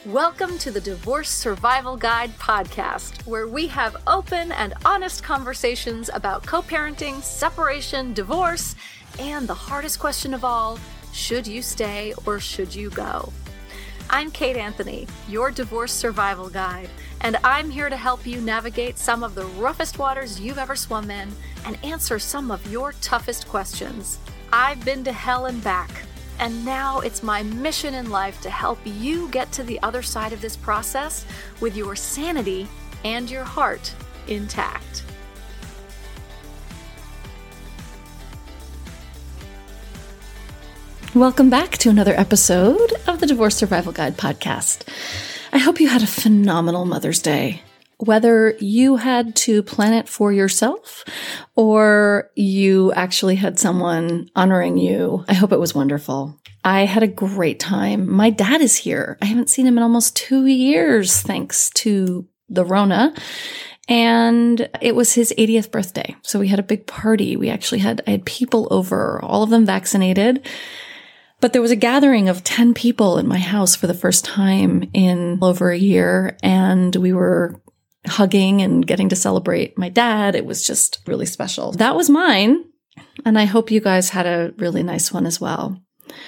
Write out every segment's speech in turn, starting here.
Welcome to the Divorce Survival Guide podcast, where we have open and honest conversations about co-parenting, separation, divorce, and the hardest question of all, should you stay or should you go? I'm Kate Anthony, your Divorce Survival Guide, and I'm here to help you navigate some of the roughest waters you've ever swum in and answer some of your toughest questions. I've been to hell and back, and now it's my mission in life to help you get to the other side of this process with your sanity and your heart intact. Welcome back to another episode of the Divorce Survival Guide podcast. I hope you had a phenomenal Mother's Day. Whether you had to plan it for yourself or you actually had someone honoring you, I hope it was wonderful. I had a great time. My dad is here. I haven't seen him in almost 2 years, thanks to the Rona. And it was his 80th birthday. So we had a big party. I had people over, all of them vaccinated. But there was a gathering of 10 people in my house for the first time in over a year. And we were hugging and getting to celebrate my dad. It was just really special. That was mine. And I hope you guys had a really nice one as well.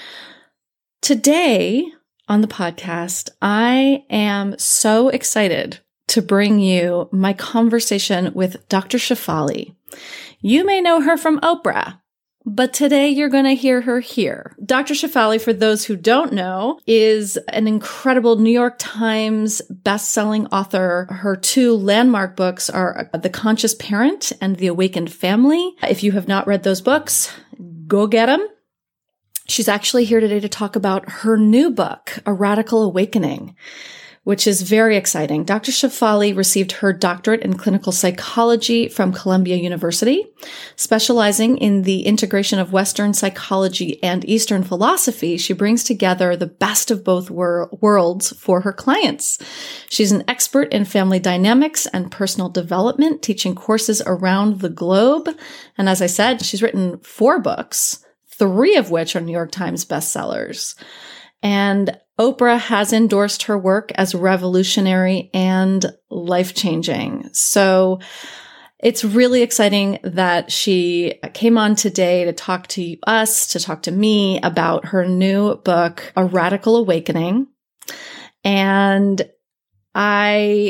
Today on the podcast, I am so excited to bring you my conversation with Dr. Shefali. You may know her from Oprah, but today you're going to hear her here. Dr. Shefali, for those who don't know, is an incredible New York Times best-selling author. Her 2 landmark books are The Conscious Parent and The Awakened Family. If you have not read those books, go get them. She's actually here today to talk about her new book, A Radical Awakening, which is very exciting. Dr. Shefali received her doctorate in clinical psychology from Columbia University, specializing in the integration of Western psychology and Eastern philosophy. She brings together the best of both worlds for her clients. She's an expert in family dynamics and personal development, teaching courses around the globe. And as I said, she's written 4 books, 3 of which are New York Times bestsellers. And Oprah has endorsed her work as revolutionary and life-changing. So it's really exciting that she came on today to talk to us, to talk to me about her new book, A Radical Awakening. And I'm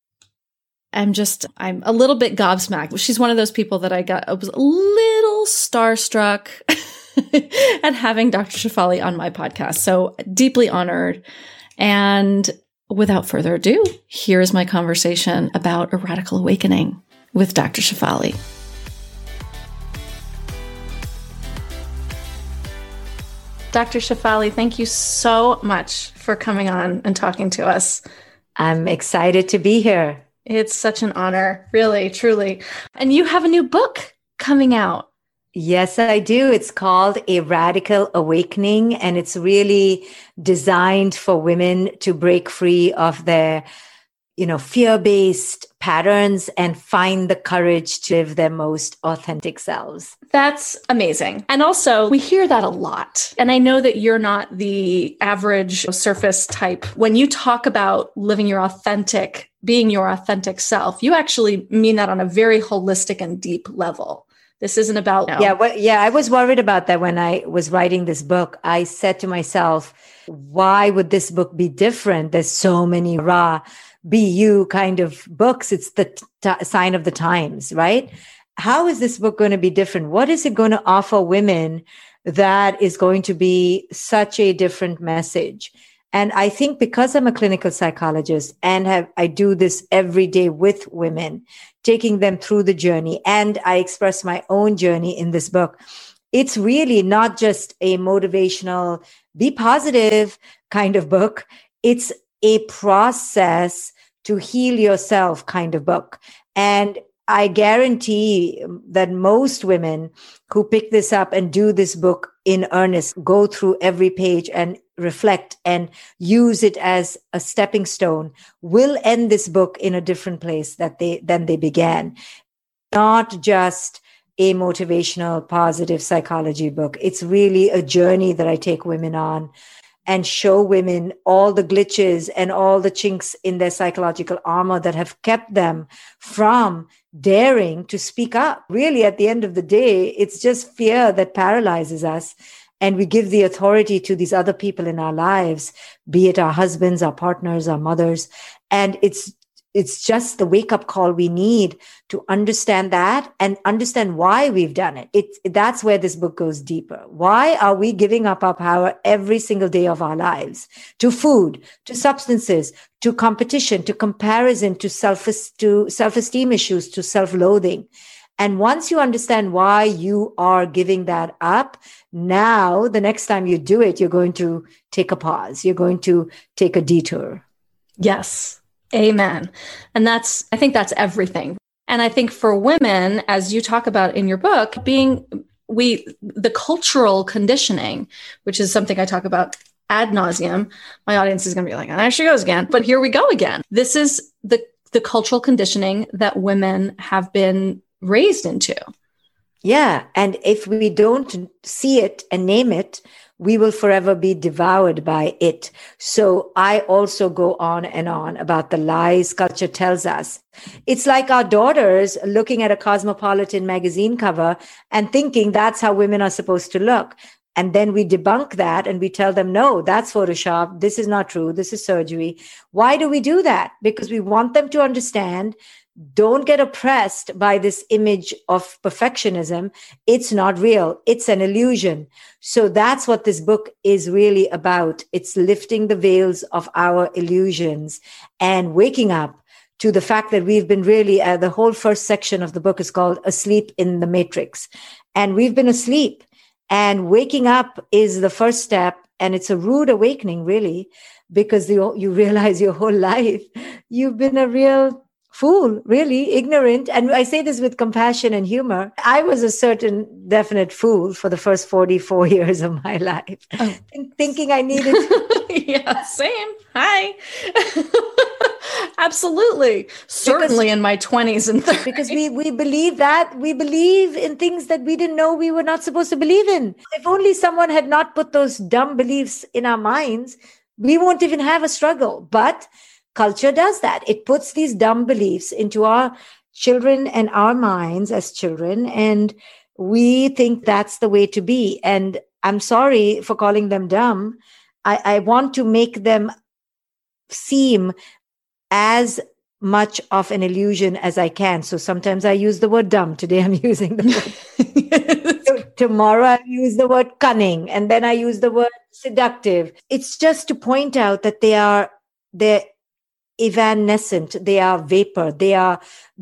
a little bit gobsmacked. She's one of those people that I was a little starstruck at having Dr. Shefali on my podcast. So deeply honored. And without further ado, here is my conversation about A Radical Awakening with Dr. Shefali. Dr. Shefali, thank you so much for coming on and talking to us. I'm excited to be here. It's such an honor, really, truly. And you have a new book coming out. Yes, I do. It's called A Radical Awakening, and it's really designed for women to break free of their, fear-based patterns and find the courage to live their most authentic selves. That's amazing. And also, we hear that a lot. And I know that you're not the average surface type. When you talk about living being your authentic self, you actually mean that on a very holistic and deep level. This isn't about... I was worried about that when I was writing this book. I said to myself, why would this book be different? There's so many raw, be you kind of books. It's the sign of the times, right? How is this book going to be different? What is it going to offer women that is going to be such a different message? And I think because I'm a clinical psychologist and I do this every day with women, taking them through the journey, and I express my own journey in this book, it's really not just a motivational, be positive kind of book. It's a process to heal yourself kind of book. And I guarantee that most women who pick this up and do this book in earnest, go through every page and reflect and use it as a stepping stone, will end this book in a different place than they began. Not just a motivational, positive psychology book. It's really a journey that I take women on and show women all the glitches and all the chinks in their psychological armor that have kept them from daring to speak up. Really, at the end of the day, it's just fear that paralyzes us. And we give the authority to these other people in our lives, be it our husbands, our partners, our mothers. And it's just the wake-up call we need to understand that and understand why we've done it. That's where this book goes deeper. Why are we giving up our power every single day of our lives to food, to substances, to competition, to comparison, to self-esteem issues, to self-loathing? And once you understand why you are giving that up, now the next time you do it, you're going to take a pause. You're going to take a detour. Yes. Amen. And I think that's everything. And I think for women, as you talk about in your book, the cultural conditioning, which is something I talk about ad nauseum, my audience is going to be like, oh, there she goes again. But here we go again. This is the cultural conditioning that women have been raised into. Yeah. And if we don't see it and name it, we will forever be devoured by it. So I also go on and on about the lies culture tells us. It's like our daughters looking at a Cosmopolitan magazine cover and thinking that's how women are supposed to look. And then we debunk that and we tell them, no, that's Photoshop. This is not true. This is surgery. Why do we do that? Because we want them to understand, don't get oppressed by this image of perfectionism. It's not real. It's an illusion. So that's what this book is really about. It's lifting the veils of our illusions and waking up to the fact that we've been really, the whole first section of the book is called Asleep in the Matrix. And we've been asleep. And waking up is the first step. And it's a rude awakening, really, because you realize your whole life, you've been a real fool, really ignorant. And I say this with compassion and humor. I was a certain definite fool for the first 44 years of my life, thinking I needed. Yeah, same. Hi. Absolutely. Certainly in my 20s and 30s. Because we believe that. We believe in things that we didn't know we were not supposed to believe in. If only someone had not put those dumb beliefs in our minds, we won't even have a struggle. But culture does that. It puts these dumb beliefs into our children and our minds as children, and we think that's the way to be. And I'm sorry for calling them dumb. I want to make them seem as much of an illusion as I can. So sometimes I use the word dumb. Today I'm using the word. Tomorrow I use the word cunning, and then I use the word seductive. It's just to point out that they're evanescent, they are vapor, they're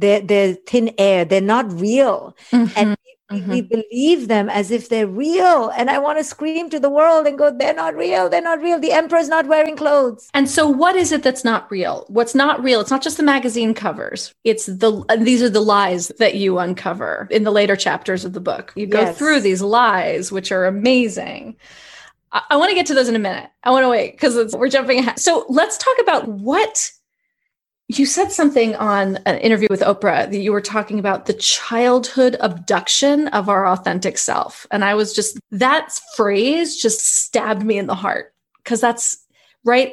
thin air, they're not real. And we believe them as if they're real. And I want to scream to the world and go, they're not real, they're not real. The emperor's not wearing clothes. And so what is it that's not real? What's not real? It's not just the magazine covers. These are the lies that you uncover in the later chapters of the book. You go through these lies, which are amazing. I want to get to those in a minute. I want to wait because we're jumping ahead. So let's talk about what you said something on an interview with Oprah that you were talking about the childhood abduction of our authentic self. And I was that phrase just stabbed me in the heart because that's right.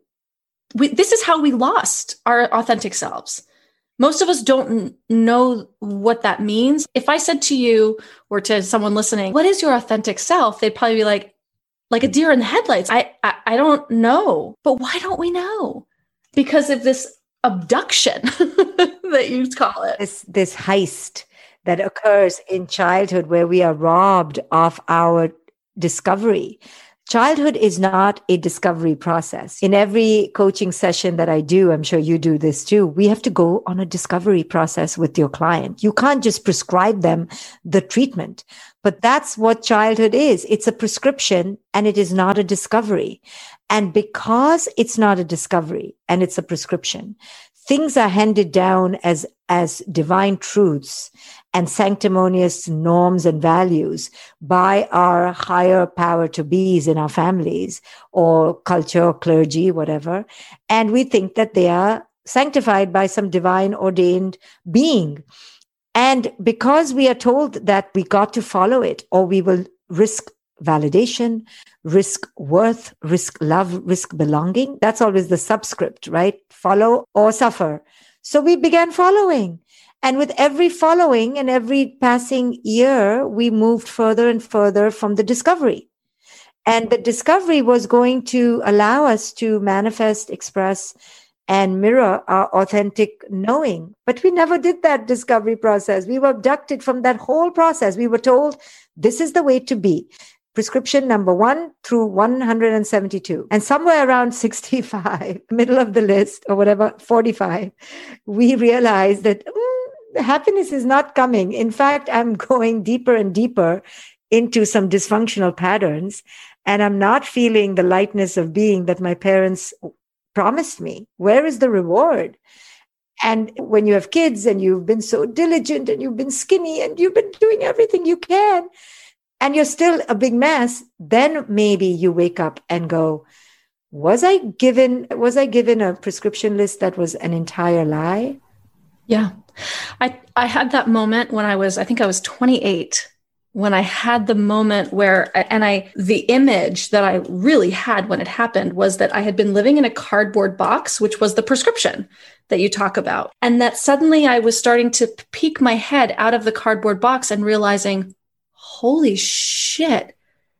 This is how we lost our authentic selves. Most of us don't know what that means. If I said to you or to someone listening, what is your authentic self? They'd probably be like a deer in the headlights. I don't know. But why don't we know? Because of this abduction that you call it. This heist that occurs in childhood where we are robbed of our discovery. Childhood is not a discovery process. In every coaching session that I do, I'm sure you do this too, we have to go on a discovery process with your client. You can't just prescribe them the treatment. But that's what childhood is. It's a prescription and it is not a discovery. And because it's not a discovery and it's a prescription, things are handed down as divine truths and sanctimonious norms and values by our higher power to be's in our families or culture or clergy, whatever. And we think that they are sanctified by some divine ordained being. And because we are told that we got to follow it or we will risk validation, risk worth, risk love, risk belonging. That's always the subscript, right? Follow or suffer. So we began following. And with every following and every passing year, we moved further and further from the discovery. And the discovery was going to allow us to manifest, express, and mirror our authentic knowing. But we never did that discovery process. We were abducted from that whole process. We were told, this is the way to be. Prescription number 1 through 172. And somewhere around 65, middle of the list or whatever, 45, we realized that happiness is not coming. In fact, I'm going deeper and deeper into some dysfunctional patterns, and I'm not feeling the lightness of being that my parents promised me. Where is the reward? And when you have kids and you've been so diligent and you've been skinny and you've been doing everything you can, and you're still a big mess, then maybe you wake up and go, was I given a prescription list that was an entire lie? Yeah. I had that moment when I think I was 28, when I had the moment where, the image that I really had when it happened was that I had been living in a cardboard box, which was the prescription that you talk about. And that suddenly I was starting to peek my head out of the cardboard box and realizing, holy shit,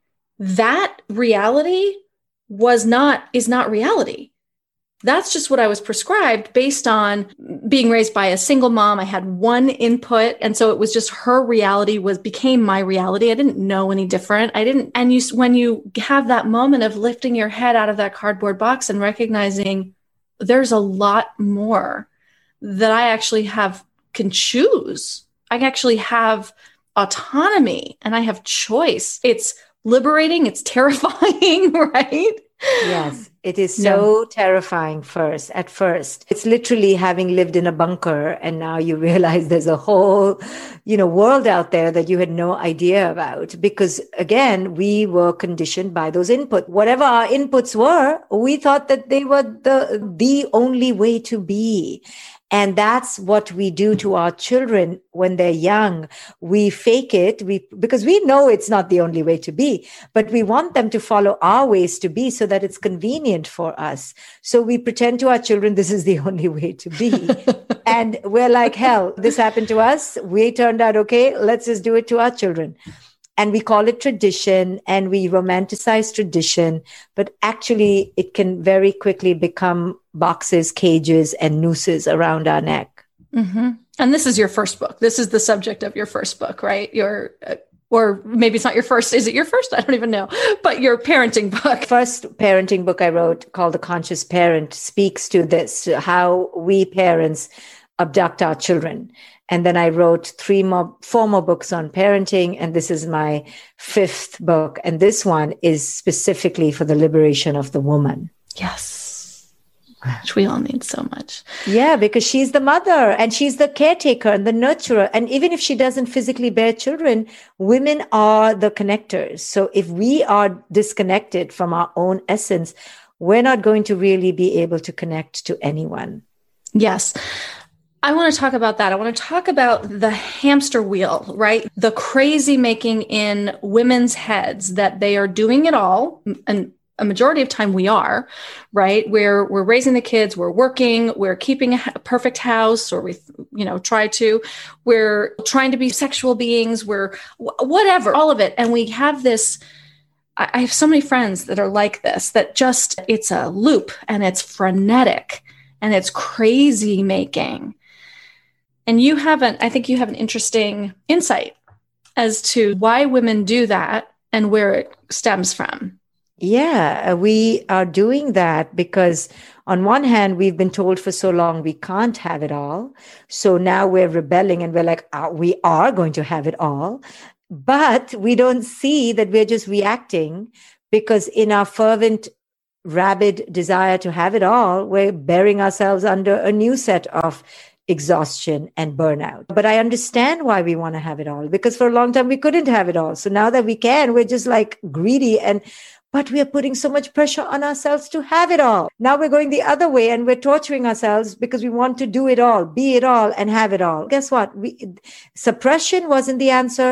that reality is not reality. That's just what I was prescribed based on being raised by a single mom. I had one input. And so it was just her reality became my reality. I didn't know any different. When you have that moment of lifting your head out of that cardboard box and recognizing there's a lot more that I actually can choose. I actually have autonomy and I have choice. It's liberating. It's terrifying, right? Yes, it is so terrifying at first. It's literally having lived in a bunker and now you realize there's a whole, world out there that you had no idea about. Because again, we were conditioned by those inputs. Whatever our inputs were, we thought that they were the only way to be. And that's what we do to our children when they're young. We fake it because we know it's not the only way to be, but we want them to follow our ways to be so that it's convenient for us. So we pretend to our children, this is the only way to be. And we're like, hell, this happened to us. We turned out okay. Let's just do it to our children. And we call it tradition and we romanticize tradition, but actually it can very quickly become boxes, cages, and nooses around our neck. Mm-hmm. And this is your first book. This is the subject of your first book, right? Or maybe it's not your first. Is it your first? I don't even know. But your parenting book. First parenting book I wrote called The Conscious Parent speaks to this, how we parents abduct our children. And then I wrote 4 more books on parenting. And this is my 5th book. And this one is specifically for the liberation of the woman. Yes. Which we all need so much. Yeah, because she's the mother and she's the caretaker and the nurturer. And even if she doesn't physically bear children, women are the connectors. So if we are disconnected from our own essence, we're not going to really be able to connect to anyone. Yes. I want to talk about that. I want to talk about the hamster wheel, right? The crazy making in women's heads that they are doing it all. And a majority of time we are, right? We're raising the kids, we're working, we're keeping a perfect house, or we're trying to be sexual beings, we're whatever, all of it. And we have this, I have so many friends that are like this, that just, it's a loop and it's frenetic and it's crazy making. And I think you have an interesting insight as to why women do that and where it stems from. Yeah, we are doing that because on one hand, we've been told for so long we can't have it all. So now we're rebelling and we're like, we are going to have it all. But we don't see that we're just reacting because in our fervent, rabid desire to have it all, we're burying ourselves under a new set of exhaustion and burnout. But I understand why we want to have it all, because for a long time we couldn't have it all. So now that we can, we're just like greedy, but we are putting so much pressure on ourselves to have it all. Now we're going the other way and we're torturing ourselves because we want to do it all, be it all, and have it all. Guess what? Suppression wasn't the answer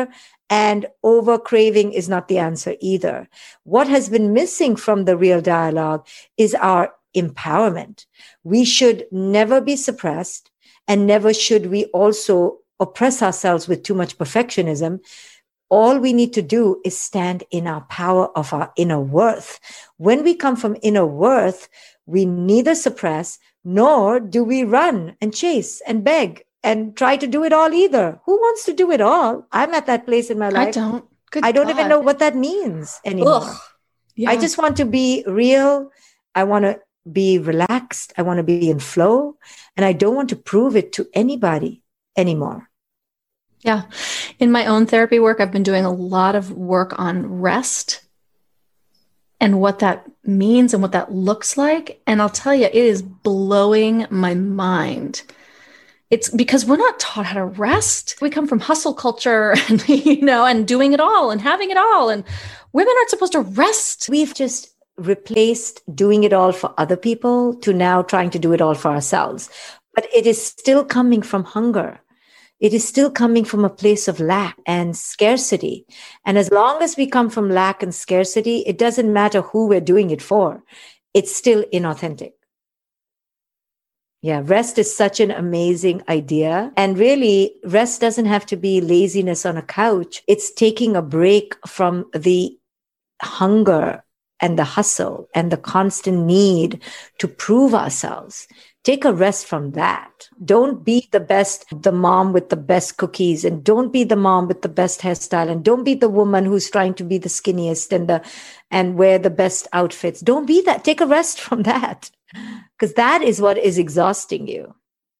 And over craving is not the answer either. What has been missing from the real dialogue is our empowerment. We should never be suppressed, and never should we also oppress ourselves with too much perfectionism. All we need to do is stand in our power of our inner worth. When we come from inner worth, we neither suppress nor do we run and chase and beg and try to do it all either. Who wants to do it all? I'm at that place in my life. I don't. I don't even know what that means anymore. Yeah. I just want to be real. I want to be relaxed. I want to be in flow. And I don't want to prove it to anybody anymore. Yeah. In my own therapy work, I've been doing a lot of work on rest and what that means and what that looks like. And I'll tell you, it is blowing my mind. It's because we're not taught how to rest. We come from hustle culture and, and doing it all and having it all. And women aren't supposed to rest. We've just replaced doing it all for other people to now trying to do it all for ourselves. But it is still coming from hunger. It is still coming from a place of lack and scarcity. And as long as we come from lack and scarcity, it doesn't matter who we're doing it for. It's still inauthentic. Yeah, rest is such an amazing idea. And really, rest doesn't have to be laziness on a couch. It's taking a break from the hunger and the hustle and the constant need to prove ourselves. Take a rest from that. Don't be the mom with the best cookies, and don't be the mom with the best hairstyle, and don't be the woman who's trying to be the skinniest and wear the best outfits. Don't be that. Take a rest from that, because that is what is exhausting you.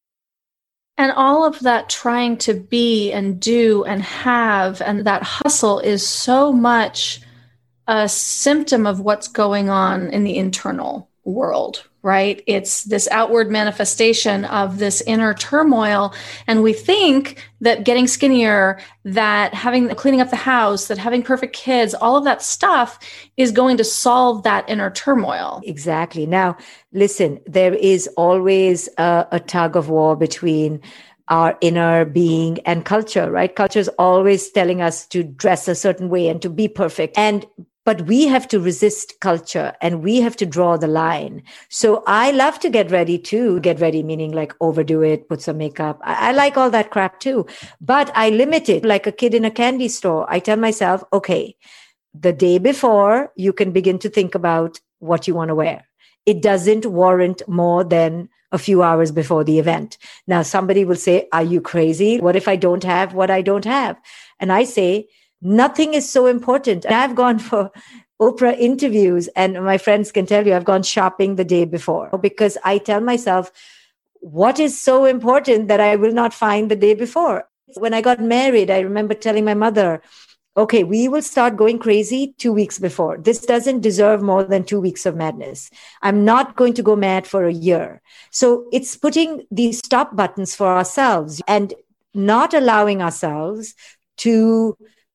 And all of that trying to be and do and have, and that hustle is so much a symptom of what's going on in the internal world, right? It's this outward manifestation of this inner turmoil. And we think that getting skinnier, that cleaning up the house, that having perfect kids, all of that stuff is going to solve that inner turmoil. Exactly. Now, listen, there is always a tug of war between our inner being and culture, right? Culture is always telling us to dress a certain way and to be perfect. But we have to resist culture, and we have to draw the line. So I love to get ready too. Get ready, meaning like overdo it, put some makeup. I like all that crap too. But I limit it like a kid in a candy store. I tell myself, okay, the day before, you can begin to think about what you want to wear. It doesn't warrant more than a few hours before the event. Now, somebody will say, are you crazy? What if I don't have what I don't have? And I say, nothing is so important. I've gone for Oprah interviews, and my friends can tell you I've gone shopping the day before, because I tell myself, what is so important that I will not find the day before? When I got married, I remember telling my mother, okay, we will start going crazy 2 weeks before. This doesn't deserve more than 2 weeks of madness. I'm not going to go mad for a year. So it's putting these stop buttons for ourselves and not allowing ourselves to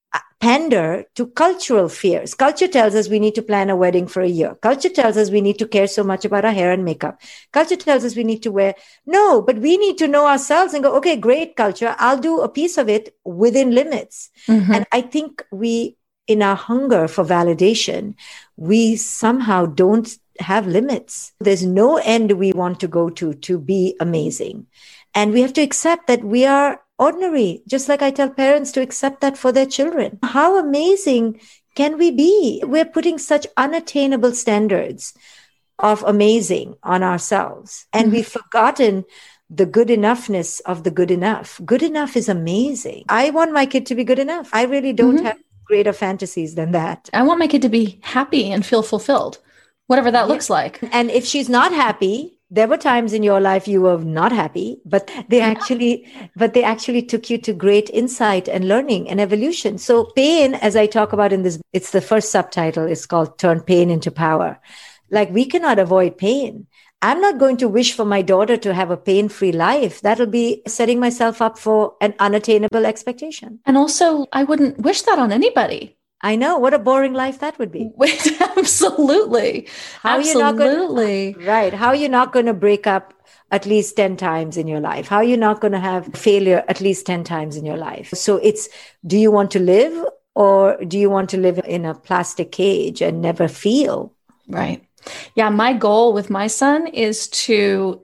pander to cultural fears. Culture tells us we need to plan a wedding for a year. Culture tells us we need to care so much about our hair and makeup. Culture tells us we need to wear. No, but we need to know ourselves and go, okay, great culture. I'll do a piece of it within limits. Mm-hmm. And I think we, in our hunger for validation, we somehow don't have limits. There's no end we want to go to be amazing. And we have to accept that we are ordinary, just like I tell parents to accept that for their children. How amazing can we be? We're putting such unattainable standards of amazing on ourselves. And mm-hmm. we've forgotten the good enoughness of the good enough. Good enough is amazing. I want my kid to be good enough. I really don't mm-hmm. have greater fantasies than that. I want my kid to be happy and feel fulfilled, whatever that looks like. And if she's not happy, there were times in your life you were not happy, but they actually took you to great insight and learning and evolution. So pain, as I talk about in this, it's the first subtitle. It's called Turn Pain into Power. Like, we cannot avoid pain. I'm not going to wish for my daughter to have a pain-free life. That'll be setting myself up for an unattainable expectation. And also, I wouldn't wish that on anybody. I know. What a boring life that would be. Absolutely. How Absolutely. Right. How are you not going to break up at least 10 times in your life? How are you not going to have failure at least 10 times in your life? So it's, do you want to live, or do you want to live in a plastic cage and never feel? Right. Yeah. My goal with my son is to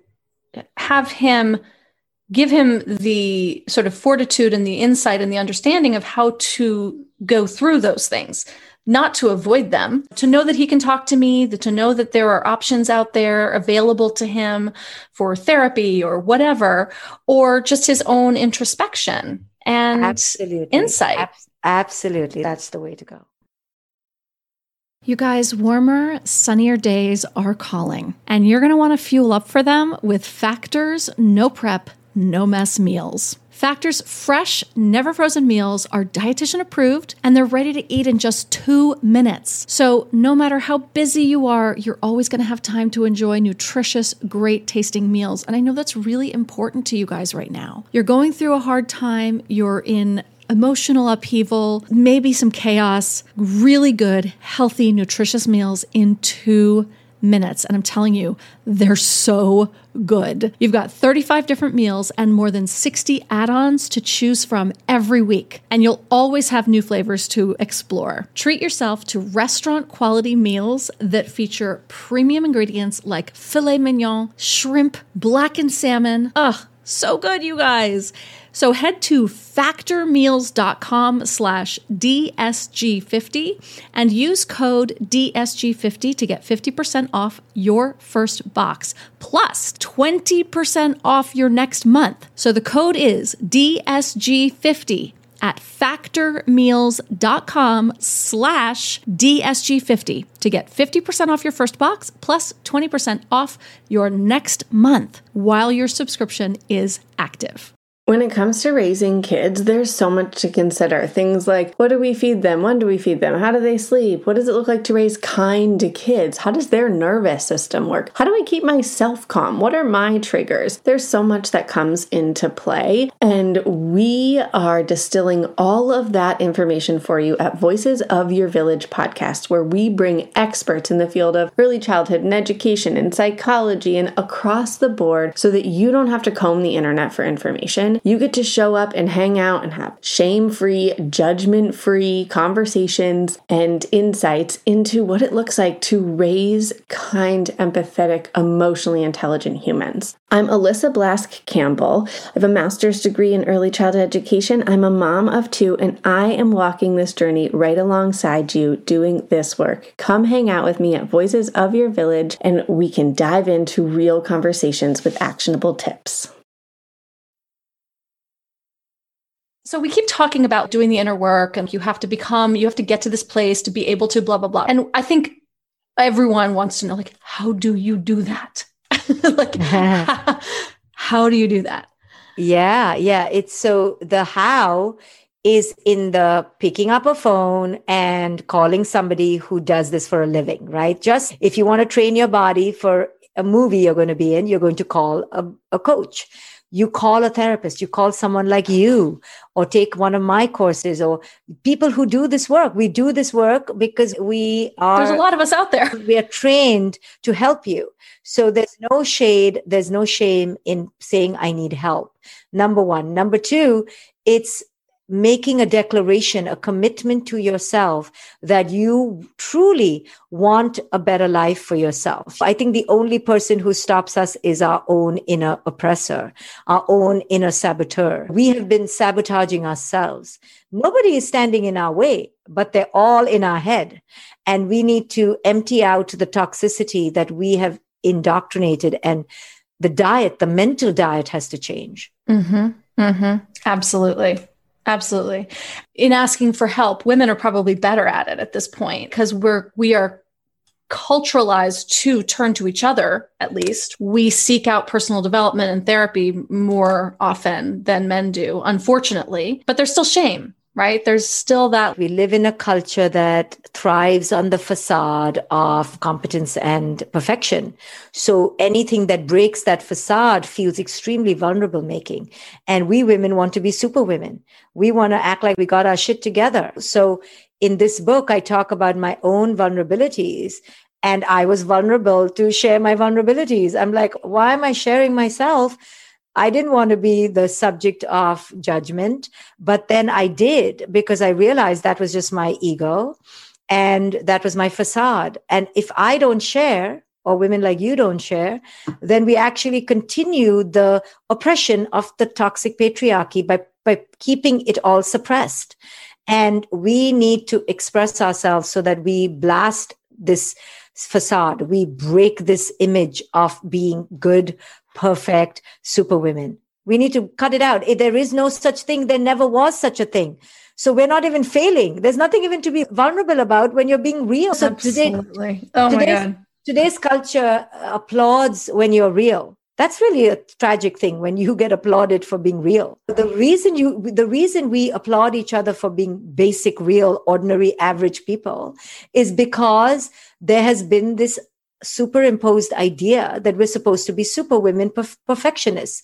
give him the sort of fortitude and the insight and the understanding of how to go through those things, not to avoid them, to know that he can talk to me, to know that there are options out there available to him for therapy or whatever, or just his own introspection and insight. Absolutely. That's the way to go. You guys, warmer, sunnier days are calling, and you're going to want to fuel up for them with Factor's no prep, no mess meals. Factor's fresh, never frozen meals are dietitian approved, and they're ready to eat in just 2 minutes. So no matter how busy you are, you're always going to have time to enjoy nutritious, great tasting meals. And I know that's really important to you guys right now. You're going through a hard time. You're in emotional upheaval, maybe some chaos, really good, healthy, nutritious meals in 2 minutes. And I'm telling you, they're so good. You've got 35 different meals and more than 60 add-ons to choose from every week. And you'll always have new flavors to explore. Treat yourself to restaurant quality meals that feature premium ingredients like filet mignon, shrimp, blackened salmon. Ugh, so good, you guys. So head to factormeals.com/DSG50 and use code DSG50 to get 50% off your first box, plus 20% off your next month. So the code is DSG50 at factormeals.com/DSG50 to get 50% off your first box plus 20% off your next month while your subscription is active. When it comes to raising kids, there's so much to consider. Things like, what do we feed them? When do we feed them? How do they sleep? What does it look like to raise kind kids? How does their nervous system work? How do I keep myself calm? What are my triggers? There's so much that comes into play, and we are distilling all of that information for you at Voices of Your Village podcast, where we bring experts in the field of early childhood and education and psychology and across the board so that you don't have to comb the internet for information. You get to show up and hang out and have shame-free, judgment-free conversations and insights into what it looks like to raise kind, empathetic, emotionally intelligent humans. I'm Alyssa Blask Campbell. I have a master's degree in early childhood education. I'm a mom of 2, and I am walking this journey right alongside you doing this work. Come hang out with me at Voices of Your Village, and we can dive into real conversations with actionable tips. So we keep talking about doing the inner work, and you have to get to this place to be able to blah, blah, blah. And I think everyone wants to know, like, how do you do that? Like, how do you do that? Yeah. It's so the how is in the picking up a phone and calling somebody who does this for a living, right? Just if you want to train your body for a movie you're going to be in, you're going to call a coach. You call a therapist, you call someone like you, or take one of my courses, or people who do this work. We do this work because there's a lot of us out there. We are trained to help you. So there's no shame in saying, I need help. Number one. Number two, it's making a declaration, a commitment to yourself that you truly want a better life for yourself. I think the only person who stops us is our own inner oppressor, our own inner saboteur. We have been sabotaging ourselves. Nobody is standing in our way, but they're all in our head. And we need to empty out the toxicity that we have indoctrinated, and the mental diet has to change. Absolutely. In asking for help, women are probably better at it at this point because we are culturalized to turn to each other. At least we seek out personal development and therapy more often than men do, unfortunately, but there's still shame, right? There's still that. We live in a culture that thrives on the facade of competence and perfection. So anything that breaks that facade feels extremely vulnerable making. And we women want to be super women. We want to act like we got our shit together. So in this book, I talk about my own vulnerabilities. And I was vulnerable to share my vulnerabilities. I'm like, why am I sharing myself? I didn't want to be the subject of judgment, but then I did because I realized that was just my ego and that was my facade. And if I don't share, or women like you don't share, then we actually continue the oppression of the toxic patriarchy by keeping it all suppressed. And we need to express ourselves so that we blast this facade. We break this image of being good, perfect superwomen. We need to cut it out. There is no such thing. There never was such a thing. So we're not even failing. There's nothing even to be vulnerable about when you're being real. So Absolutely. My God. Today's culture applauds when you're real. That's really a tragic thing when you get applauded for being real. The reason we applaud each other for being basic, real, ordinary, average people is because there has been this superimposed idea that we're supposed to be super women, perfectionists.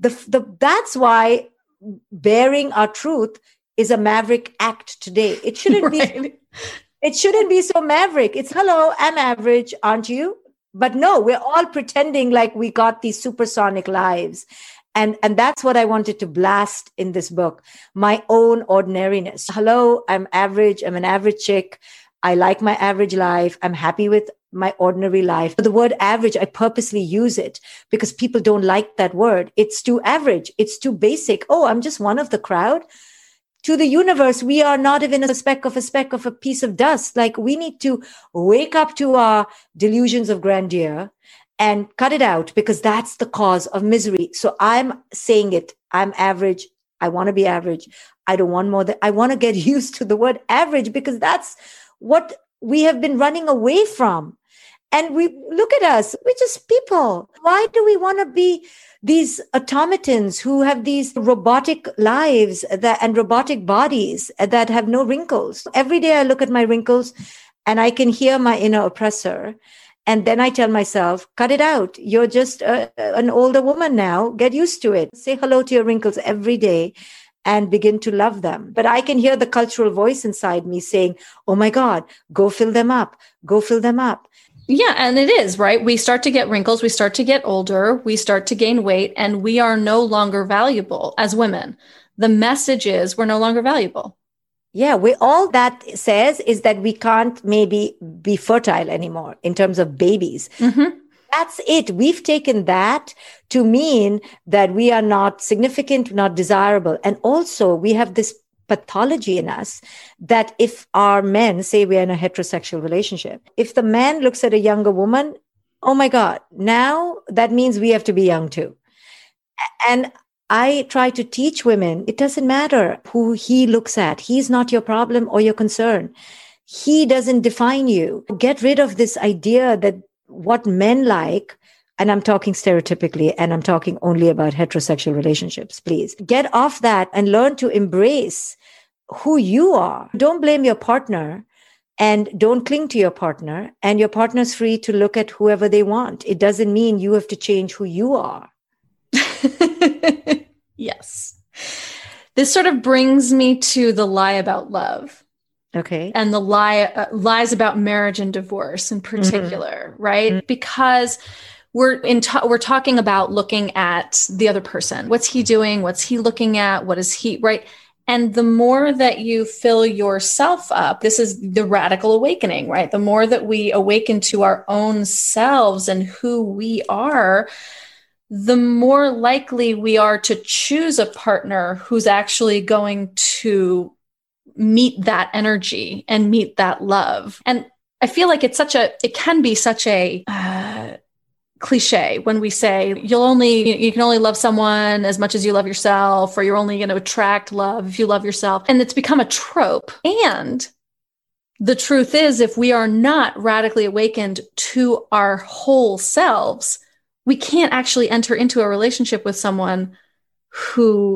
That's why bearing our truth is a maverick act today. It shouldn't be. It shouldn't be so maverick. It's, hello, I'm average, aren't you? But no, we're all pretending like we got these supersonic lives. And that's what I wanted to blast in this book, my own ordinariness. Hello, I'm average. I'm an average chick. I like my average life. I'm happy with my ordinary life. But the word average, I purposely use it because people don't like that word. It's too average. It's too basic. Oh, I'm just one of the crowd. To the universe, we are not even a speck of a piece of dust. Like, we need to wake up to our delusions of grandeur and cut it out because that's the cause of misery. So I'm saying it. I'm average. I want to be average. I don't want more than, I want to get used to the word average because that's what we have been running away from. And we look at us, we're just people. Why do we want to be these automatons who have these robotic lives and robotic bodies that have no wrinkles? Every day I look at my wrinkles and I can hear my inner oppressor. And then I tell myself, cut it out. You're just an older woman now. Get used to it. Say hello to your wrinkles every day and begin to love them. But I can hear the cultural voice inside me saying, oh my God, go fill them up. Go fill them up. Yeah. And it is, right? We start to get wrinkles. We start to get older. We start to gain weight, and we are no longer valuable as women. The message is we're no longer valuable. Yeah. All that says is that we can't maybe be fertile anymore in terms of babies. Mm-hmm. That's it. We've taken that to mean that we are not significant, not desirable. And also we have this pathology in us that if our men, say we're in a heterosexual relationship, if the man looks at a younger woman, oh my God, now that means we have to be young too. And I try to teach women, it doesn't matter who he looks at. He's not your problem or your concern. He doesn't define you. Get rid of this idea that what men like, and I'm talking stereotypically, and I'm talking only about heterosexual relationships, please. Get off that and learn to embrace who you are. Don't blame your partner and don't cling to your partner. And your partner's free to look at whoever they want. It doesn't mean you have to change who you are. Yes. This sort of brings me to the lie about love. Okay. And the lies about marriage and divorce in particular, mm-hmm. right? Mm-hmm. Because we're talking about looking at the other person. What's he doing? What's he looking at? What is he, right? And the more that you fill yourself up, this is the radical awakening, right? The more that we awaken to our own selves and who we are, the more likely we are to choose a partner who's actually going to meet that energy and meet that love. And I feel like it can be such a cliche when we say you can only love someone as much as you love yourself, or you're only going to attract love if you love yourself. And it's become a trope. And the truth is, if we are not radically awakened to our whole selves, we can't actually enter into a relationship with someone who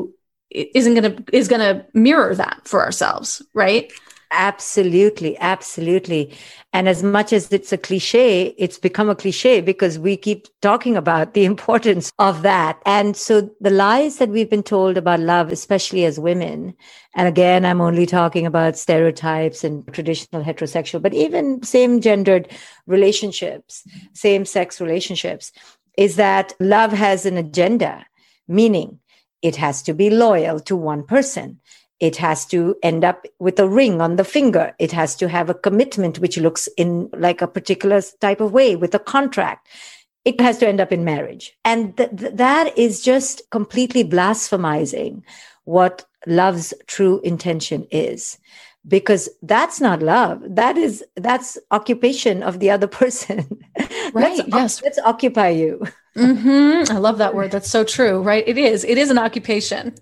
is going to mirror that for ourselves, right? Absolutely. Absolutely. And as much as it's a cliche, it's become a cliche because we keep talking about the importance of that. And so the lies that we've been told about love, especially as women, and again, I'm only talking about stereotypes and traditional heterosexual, but even same gendered relationships, same sex relationships, is that love has an agenda, meaning it has to be loyal to one person. It has to end up with a ring on the finger. It has to have a commitment, which looks in like a particular type of way with a contract. It has to end up in marriage. And that is just completely blasphemizing what love's true intention is, because that's not love. That's occupation of the other person. Right. Yes. Let's occupy you. Mm-hmm. I love that word. That's so true, right? It is an occupation.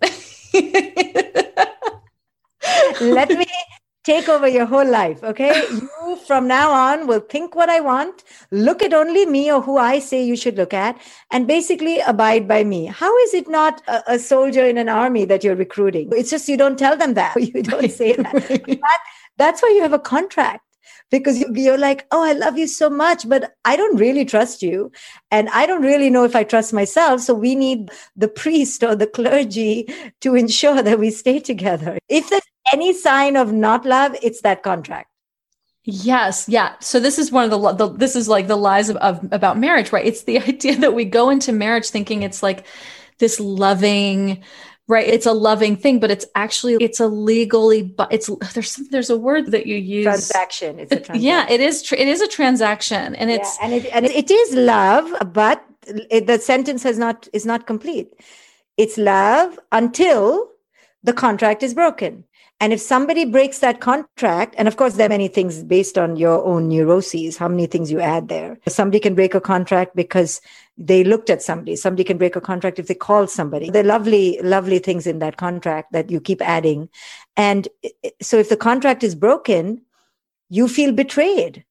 Let me take over your whole life. Okay. You from now on will think what I want, look at only me or who I say you should look at, and basically abide by me. How is it not a soldier in an army that you're recruiting? It's just, you don't tell them that. You don't say that. Right. That's why you have a contract. Because you're like, oh, I love you so much, but I don't really trust you. And I don't really know if I trust myself. So we need the priest or the clergy to ensure that we stay together. If there's any sign of not love, it's that contract. Yes. Yeah. So this is one of this is like the lies about marriage, right? It's the idea that we go into marriage thinking it's like this loving, right? It's a loving thing, but it's a legally, but there's a word that you use. Transaction. It's a transaction. Yeah, it is a transaction, and it's, and it is love, but the sentence is not complete. It's love until the contract is broken. And if somebody breaks that contract, and of course, there are many things based on your own neuroses, how many things you add there. Somebody can break a contract because they looked at somebody. Somebody can break a contract if they call somebody. There are lovely, lovely things in that contract that you keep adding. And so if the contract is broken, you feel betrayed.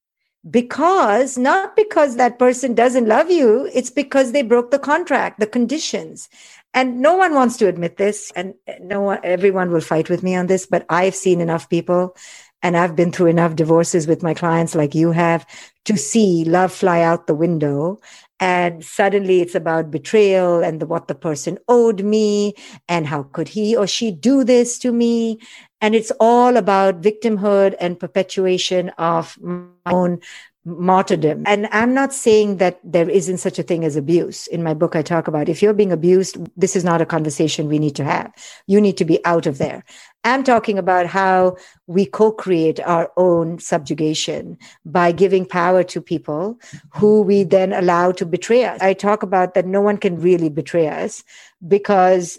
Not because that person doesn't love you, it's because they broke the contract, the conditions. And no one wants to admit this, and everyone will fight with me on this, but I've seen enough people and I've been through enough divorces with my clients like you have to see love fly out the window. And suddenly it's about betrayal and what the person owed me and how could he or she do this to me. And it's all about victimhood and perpetuation of my own martyrdom. And I'm not saying that there isn't such a thing as abuse. In my book, I talk about if you're being abused, this is not a conversation we need to have. You need to be out of there. I'm talking about how we co-create our own subjugation by giving power to people who we then allow to betray us. I talk about that no one can really betray us because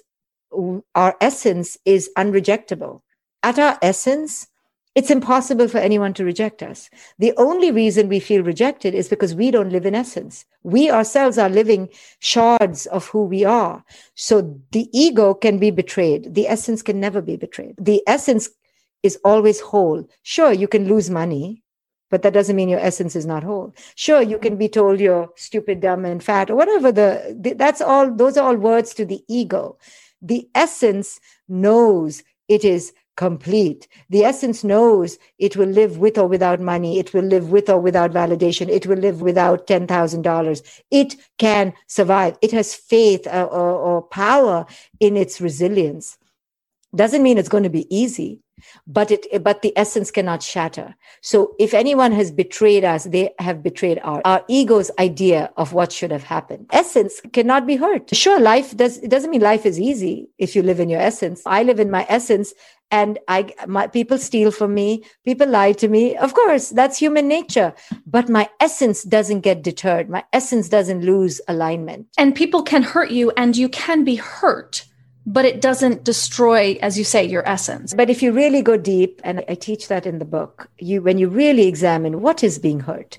our essence is unrejectable. At our essence, it's impossible for anyone to reject us. The only reason we feel rejected is because we don't live in essence. We ourselves are living shards of who we are. So the ego can be betrayed. The essence can never be betrayed. The essence is always whole. Sure, you can lose money, but that doesn't mean your essence is not whole. Sure, you can be told you're stupid, dumb, and fat, or whatever. Those are all words to the ego. The essence knows it is complete. The essence knows it will live with or without money. It will live with or without validation. It will live without $10,000. It can survive. It has faith or power in its resilience. Doesn't mean it's going to be easy, but the essence cannot shatter. So if anyone has betrayed us, they have betrayed our ego's idea of what should have happened. Essence cannot be hurt. Sure, it doesn't mean life is easy if you live in your essence. I live in my essence. And people steal from me, people lie to me. Of course, that's human nature. But my essence doesn't get deterred. My essence doesn't lose alignment. And people can hurt you and you can be hurt, but it doesn't destroy, as you say, your essence. But if you really go deep, and I teach that in the book, when you really examine what is being hurt,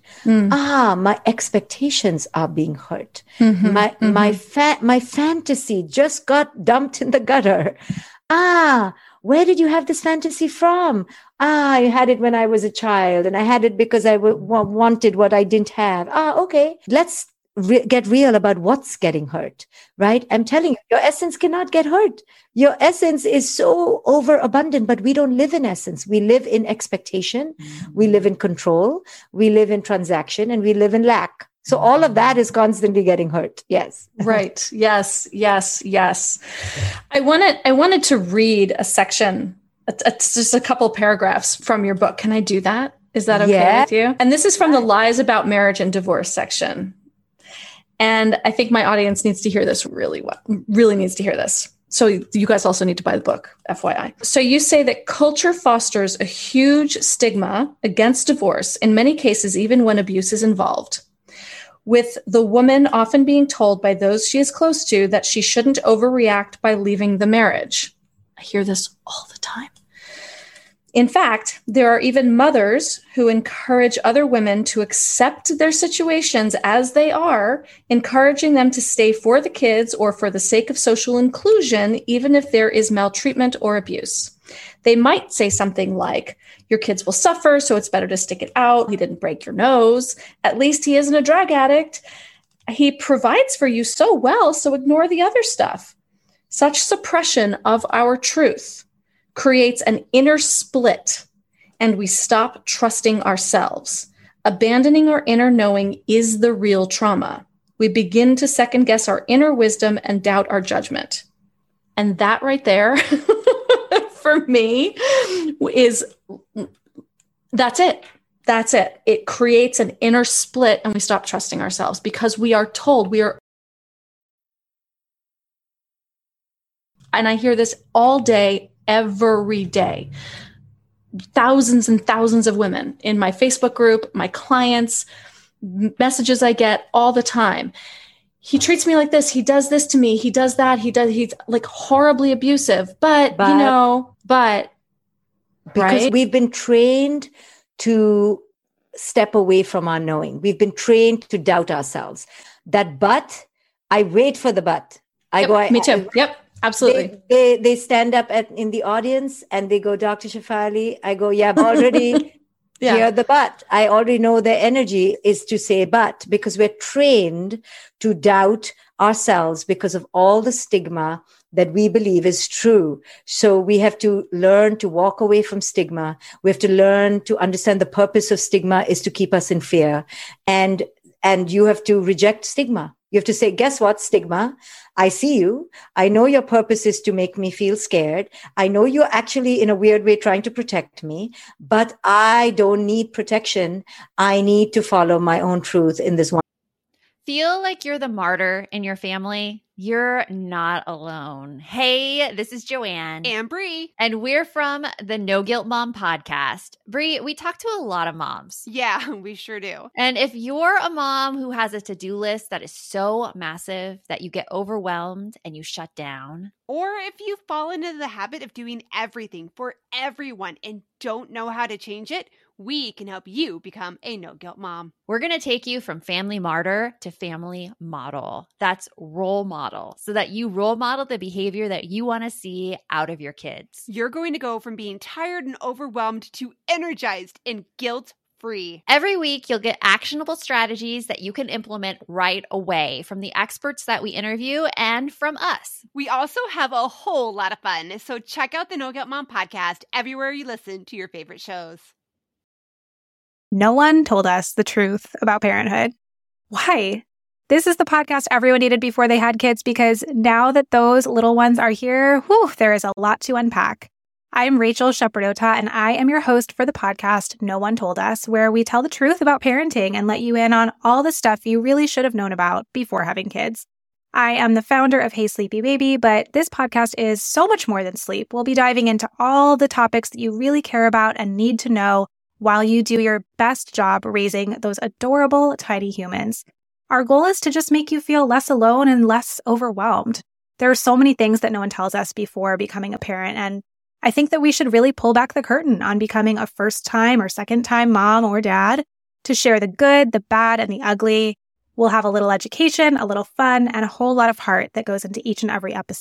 my expectations are being hurt. Mm-hmm, my fantasy just got dumped in the gutter. Where did you have this fantasy from? I had it when I was a child and I had it because I wanted what I didn't have. Okay. Let's get real about what's getting hurt, right? I'm telling you, your essence cannot get hurt. Your essence is so overabundant, but we don't live in essence. We live in expectation. We live in control. We live in transaction, and we live in lack. So all of that is constantly getting hurt. Yes. Right. Yes. Yes. Yes. I wanted to read a section. It's just a couple paragraphs from your book. Can I do that? Is that okay with you? And this is from the Lies About Marriage and Divorce section. And I think my audience needs to hear this really needs to hear this. So you guys also need to buy the book, FYI. So you say that culture fosters a huge stigma against divorce, in many cases, even when abuse is involved, with the woman often being told by those she is close to that she shouldn't overreact by leaving the marriage. I hear this all the time. In fact, there are even mothers who encourage other women to accept their situations as they are, encouraging them to stay for the kids or for the sake of social inclusion, even if there is maltreatment or abuse. They might say something like, your kids will suffer, so it's better to stick it out. He didn't break your nose. At least he isn't a drug addict. He provides for you so well, so ignore the other stuff. Such suppression of our truth creates an inner split, and we stop trusting ourselves. Abandoning our inner knowing is the real trauma. We begin to second guess our inner wisdom and doubt our judgment. And that right there, for me, that's it. That's it. It creates an inner split, and we stop trusting ourselves because we are told and I hear this all day, every day. Thousands and thousands of women in my Facebook group, my clients, messages I get all the time. He treats me like this. He does this to me. He does that. He's like horribly abusive, but because right? We've been trained to step away from our knowing. We've been trained to doubt ourselves. That but, I wait for the but. Me too. Yep. Absolutely. They stand up in the audience and they go, Dr. Shefali. I go, yeah, I've already hear the but. I already know their energy is to say but, because we're trained to doubt ourselves because of all the stigma that we believe is true. So we have to learn to walk away from stigma. We have to learn to understand the purpose of stigma is to keep us in fear. And you have to reject stigma. You have to say, guess what, stigma? I see you. I know your purpose is to make me feel scared. I know you're actually in a weird way trying to protect me, but I don't need protection. I need to follow my own truth in this one. Feel like you're the martyr in your family? You're not alone. Hey, this is Joanne. And Bree. And we're from the No Guilt Mom podcast. Bree, we talk to a lot of moms. Yeah, we sure do. And if you're a mom who has a to-do list that is so massive that you get overwhelmed and you shut down, or if you've fallen into the habit of doing everything for everyone and don't know how to change it, we can help you become a no-guilt mom. We're going to take you from family martyr to family model. That's role model, so that you role model the behavior that you want to see out of your kids. You're going to go from being tired and overwhelmed to energized and guilt-free. Every week, you'll get actionable strategies that you can implement right away from the experts that we interview and from us. We also have a whole lot of fun, so check out the No Guilt Mom podcast everywhere you listen to your favorite shows. No one told us the truth about parenthood. Why? This is the podcast everyone needed before they had kids, because now that those little ones are here, there is a lot to unpack. I'm Rachel Shepardota, and I am your host for the podcast No One Told Us, where we tell the truth about parenting and let you in on all the stuff you really should have known about before having kids. I am the founder of Hey Sleepy Baby, but this podcast is so much more than sleep. We'll be diving into all the topics that you really care about and need to know while you do your best job raising those adorable, tiny humans. Our goal is to just make you feel less alone and less overwhelmed. There are so many things that no one tells us before becoming a parent, and I think that we should really pull back the curtain on becoming a first-time or second-time mom or dad to share the good, the bad, and the ugly. We'll have a little education, a little fun, and a whole lot of heart that goes into each and every episode.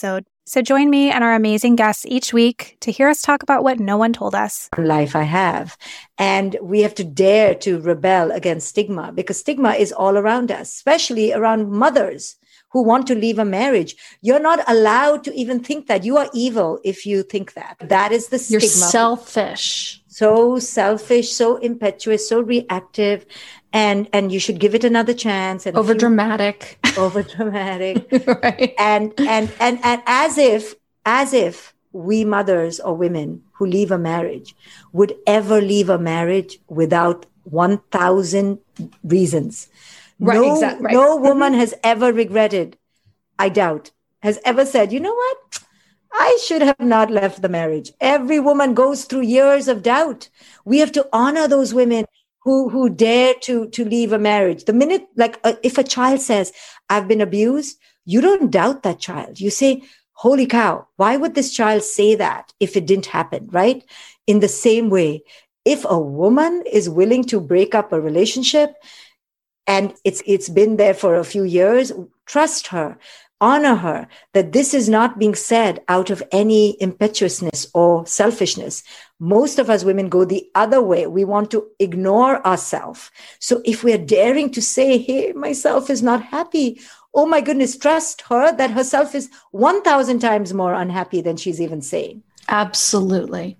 So join me and our amazing guests each week to hear us talk about what no one told us. Life I have. And we have to dare to rebel against stigma, because stigma is all around us, especially around mothers who want to leave a marriage. You're not allowed to even think that. You are evil if you think that. That is the stigma. You're selfish. So selfish, so impetuous, so reactive. And you should give it another chance. And Over dramatic. Right. And as if we mothers or women who leave a marriage would ever leave a marriage without 1,000 reasons. Right, No, exactly. Right. No woman has ever regretted, I doubt, has ever said, you know what? I should have not left the marriage. Every woman goes through years of doubt. We have to honor those women who dare to leave a marriage. The minute, if a child says, I've been abused, you don't doubt that child. You say, holy cow, why would this child say that if it didn't happen, right? In the same way, if a woman is willing to break up a relationship and it's been there for a few years, trust her. Honor her, that this is not being said out of any impetuousness or selfishness. Most of us women go the other way. We want to ignore ourselves. So if we're daring to say, hey, myself is not happy, oh my goodness, trust her that herself is 1,000 times more unhappy than she's even saying. Absolutely.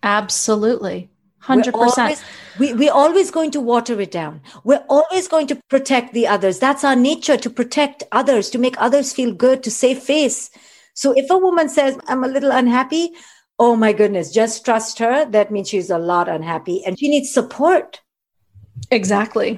100%. We're always going to water it down. We're always going to protect the others. That's our nature, to protect others, to make others feel good, to save face. So if a woman says, I'm a little unhappy, oh my goodness, just trust her. That means she's a lot unhappy and she needs support. Exactly.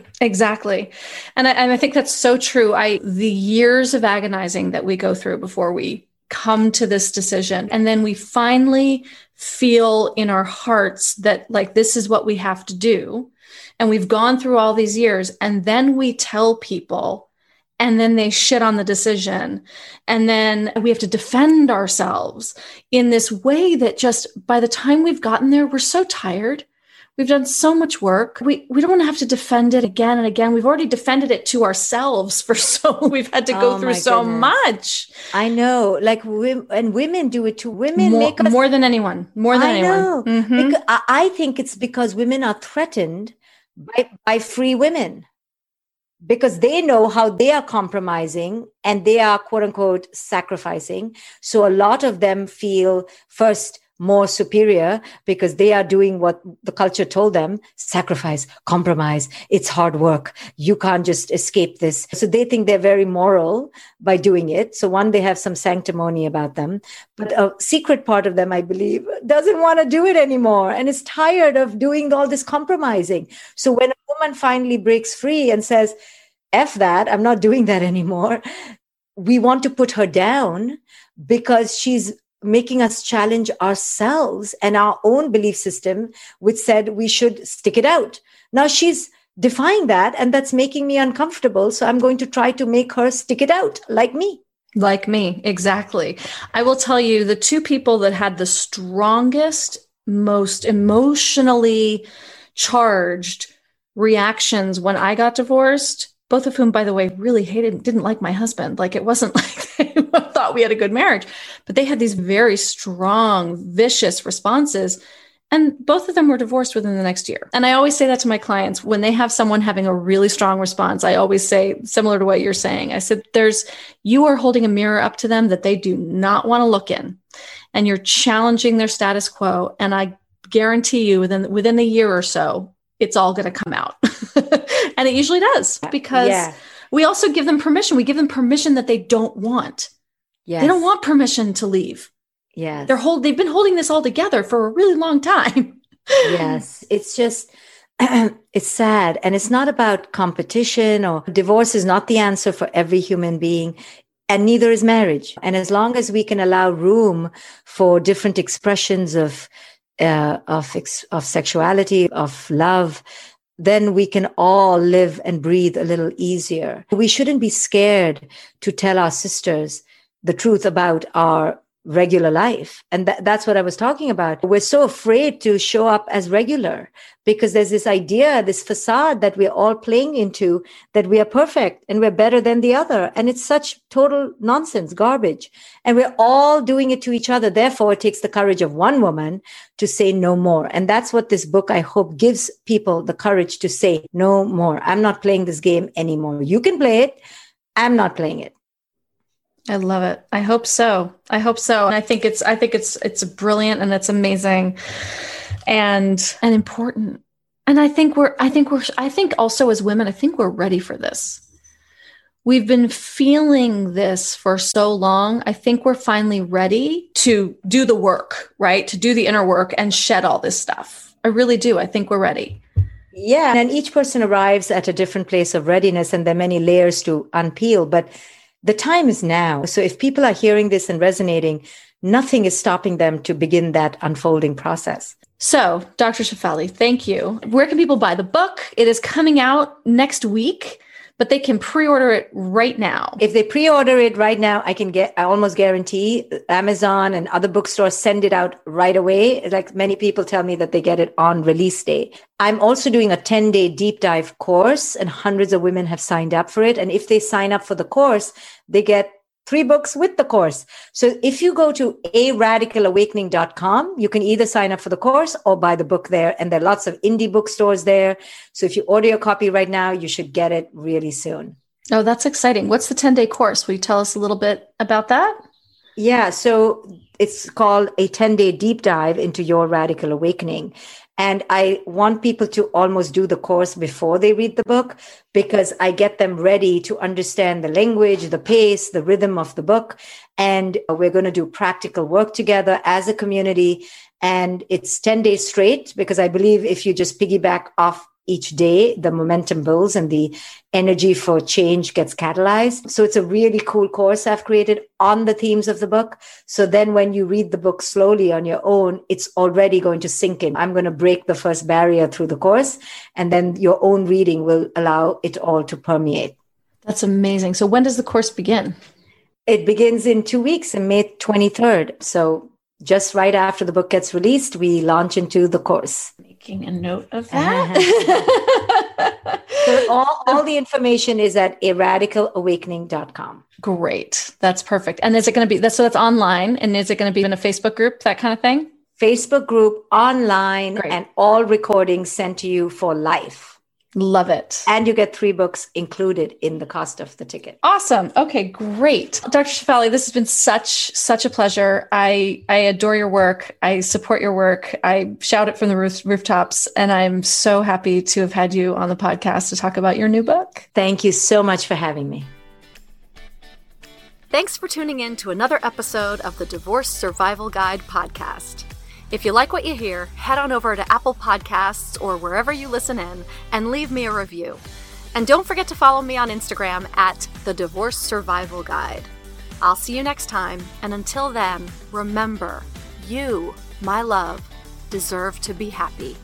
And I think that's so true. The years of agonizing that we go through before we come to this decision, and then we finally feel in our hearts that this is what we have to do. And we've gone through all these years, and then we tell people, and then they shit on the decision. And then we have to defend ourselves in this way that just by the time we've gotten there, we're so tired. We've done so much work. We don't have to defend it again and again. We've already defended it to ourselves we've had to go through so much. I know, women do it too. Women make us more than anyone. I know. Mm-hmm. Because I think it's because women are threatened by free women, because they know how they are compromising and they are quote unquote sacrificing. So a lot of them feel first more superior because they are doing what the culture told them: sacrifice, compromise. It's hard work. You can't just escape this. So they think they're very moral by doing it. So one, they have some sanctimony about them, but a secret part of them, I believe, doesn't want to do it anymore and is tired of doing all this compromising. So when a woman finally breaks free and says, F that, I'm not doing that anymore, we want to put her down because she's making us challenge ourselves and our own belief system, which said we should stick it out. Now she's defying that, and that's making me uncomfortable. So I'm going to try to make her stick it out like me. Like me, exactly. I will tell you, the two people that had the strongest, most emotionally charged reactions when I got divorced, both of whom, by the way, really didn't like my husband. It wasn't like they thought we had a good marriage, but they had these very strong, vicious responses. And both of them were divorced within the next year. And I always say that to my clients when they have someone having a really strong response. I always say, similar to what you're saying, I said, you are holding a mirror up to them that they do not want to look in, and you're challenging their status quo. And I guarantee you within a year or so, it's all going to come out. And it usually does, because we also give them permission. We give them permission that they don't want. Yes. They don't want permission to leave. Yes. They've been holding this all together for a really long time. Yes. It's just, it's sad. And it's not about competition, or divorce is not the answer for every human being. And neither is marriage. And as long as we can allow room for different expressions of sexuality, of love, then we can all live and breathe a little easier. We shouldn't be scared to tell our sisters the truth about our regular life. And that's what I was talking about. We're so afraid to show up as regular because there's this idea, this facade that we're all playing into, that we are perfect and we're better than the other. And it's such total nonsense, garbage. And we're all doing it to each other. Therefore, it takes the courage of one woman to say no more. And that's what this book, I hope, gives people the courage to say no more. I'm not playing this game anymore. You can play it. I'm not playing it. I love it. I hope so. And I think it's brilliant and it's amazing and important. And I think also as women, I think we're ready for this. We've been feeling this for so long. I think we're finally ready to do the work, right? To do the inner work and shed all this stuff. I really do. I think we're ready. Yeah. And each person arrives at a different place of readiness, and there are many layers to unpeel, but the time is now. So if people are hearing this and resonating, nothing is stopping them to begin that unfolding process. So, Dr. Shefali, thank you. Where can people buy the book? It is coming out next week, but they can pre-order it right now. If they pre-order it right now, I almost guarantee Amazon and other bookstores send it out right away. Like many people tell me that they get it on release day. I'm also doing a 10-day deep dive course, and hundreds of women have signed up for it. And if they sign up for the course, they get 3 books with the course. So if you go to aradicalawakening.com, you can either sign up for the course or buy the book there. And there are lots of indie bookstores there. So if you order your copy right now, you should get it really soon. Oh, that's exciting. What's the 10-day course? Will you tell us a little bit about that? Yeah. So it's called a 10-day deep dive into your radical awakening. And I want people to almost do the course before they read the book, because I get them ready to understand the language, the pace, the rhythm of the book. And we're going to do practical work together as a community. And it's 10 days straight, because I believe if you just piggyback off each day, the momentum builds and the energy for change gets catalyzed. So it's a really cool course I've created on the themes of the book. So then when you read the book slowly on your own, it's already going to sink in. I'm going to break the first barrier through the course, and then your own reading will allow it all to permeate. That's amazing. So when does the course begin? It begins in 2 weeks, on May 23rd. So just right after the book gets released, we launch into the course. Making a note of that. So all the information is at aradicalawakening.com. Great. That's perfect. And is it going to be, that's online, and is it going to be in a Facebook group, that kind of thing? Facebook group, online, Great. And all recordings sent to you for life. Love it. And you get 3 books included in the cost of the ticket. Awesome. Okay, great. Dr. Shefali, this has been such a pleasure. I adore your work. I support your work. I shout it from the rooftops. And I'm so happy to have had you on the podcast to talk about your new book. Thank you so much for having me. Thanks for tuning in to another episode of the Divorce Survival Guide podcast. If you like what you hear, head on over to Apple Podcasts or wherever you listen in and leave me a review. And don't forget to follow me on Instagram at The Divorce Survival Guide. I'll see you next time, and until then, remember, you, my love, deserve to be happy.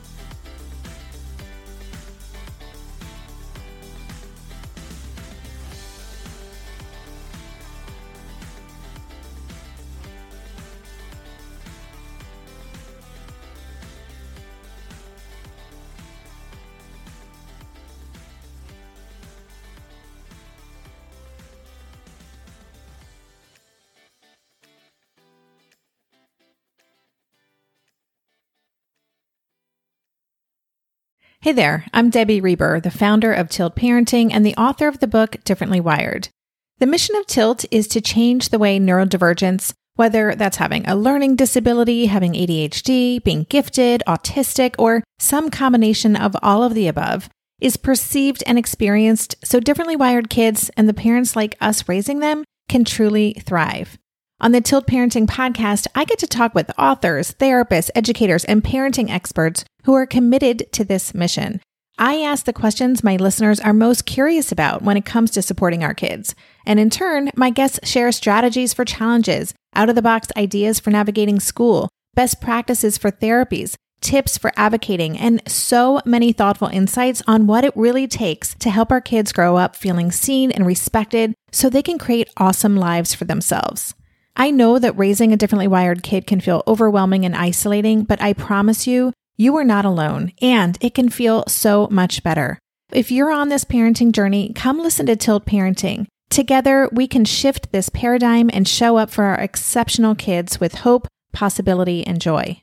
Hey there, I'm Debbie Reber, the founder of Tilt Parenting and the author of the book Differently Wired. The mission of Tilt is to change the way neurodivergence, whether that's having a learning disability, having ADHD, being gifted, autistic, or some combination of all of the above, is perceived and experienced so differently wired kids and the parents like us raising them can truly thrive. On the Tilt Parenting podcast, I get to talk with authors, therapists, educators, and parenting experts who are committed to this mission. I ask the questions my listeners are most curious about when it comes to supporting our kids. And in turn, my guests share strategies for challenges, out-of-the-box ideas for navigating school, best practices for therapies, tips for advocating, and so many thoughtful insights on what it really takes to help our kids grow up feeling seen and respected so they can create awesome lives for themselves. I know that raising a differently wired kid can feel overwhelming and isolating, but I promise you, you are not alone, and it can feel so much better. If you're on this parenting journey, come listen to Tilt Parenting. Together, we can shift this paradigm and show up for our exceptional kids with hope, possibility, and joy.